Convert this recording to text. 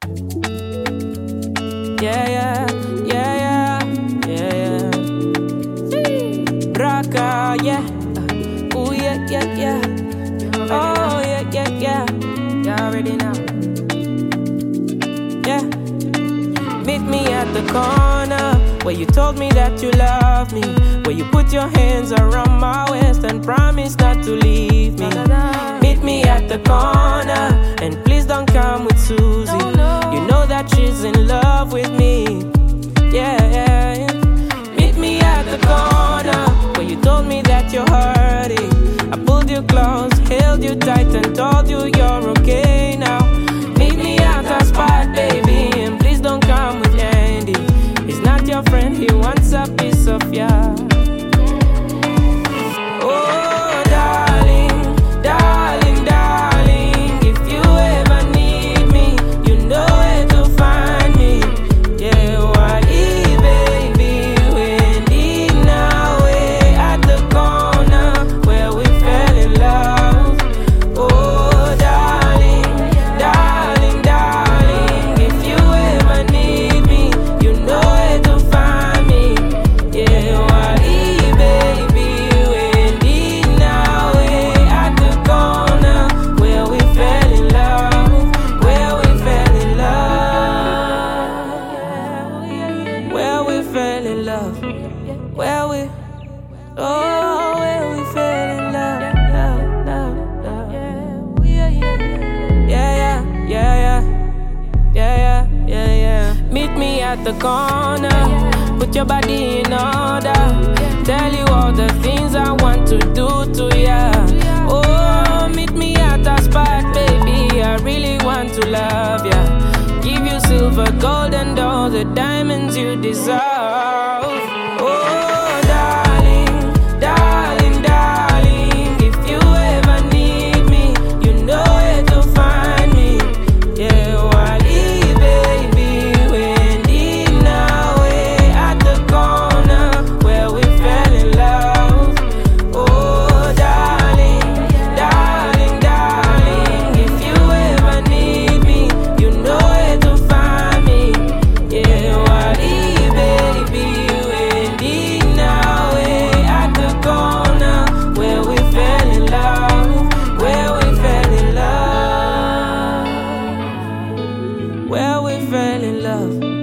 Yeah, yeah, yeah, yeah, yeah, yeah. Braka, yeah. Ooh, yeah, yeah, yeah. Oh, yeah, yeah, yeah. You already know. Yeah. Meet me at the corner where you told me that you love me, where you put your hands around my waist and promised not to leave me. Meet me at the corner and please don't come with Susie. You know that she's in love with me. Yeah, yeah, yeah. Meet me at the corner where you told me that you're hurting. I pulled you close, held you tight and told you you're okay now. Meet me at the spot, baby, and please don't come with Andy. He's not your friend, he wants a piece of ya. Oh, darling, darling, darling, if you ever need me, you know where to find me. Yeah, Wally, baby, Wendy, now we're at the corner where we fell in love. Oh, darling, darling, darling, if you ever need me, you know where to find me. Yeah, Wally, baby, Wendy, now we're at the corner where we fell in love, where we fell in love, where we fell in love, where we, oh, where we fell in love, love, love, love. Yeah, yeah, yeah, yeah, yeah, yeah, yeah. Meet me at the corner, put your body in order, tell you all the things I want to do to ya. Oh, meet me at the spot, baby, I really want to love ya. Give you silver, gold and all the diamonds you deserve. Oh, darling, darling, darling, if you ever need me, you know where to find me. Yeah, Wally, baby, Wendy, now we're at the corner where we fell in love. Oh, darling, darling, darling, if you ever need me, you know where to find me. Yeah, Wally, baby, Wendy, now we're at the corner where we fell in love, where we fell in love, where we fell in love.